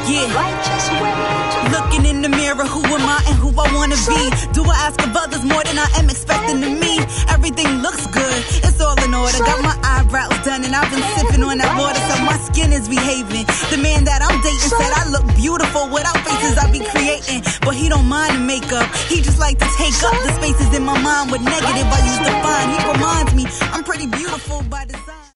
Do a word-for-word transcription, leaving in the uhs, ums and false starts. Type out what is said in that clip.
Yeah. Looking in the mirror, who am I and who I wanna be? Do I ask of others more than I am expecting of me? Everything looks good, it's all in order. Got my eyebrows done and I've been sipping on that water, so my skin is behaving. The man that I'm dating said I look beautiful without faces I be creating, but he don't mind the makeup. He just like to take up the spaces in my mind with negative I used to find. He reminds me I'm pretty beautiful by this.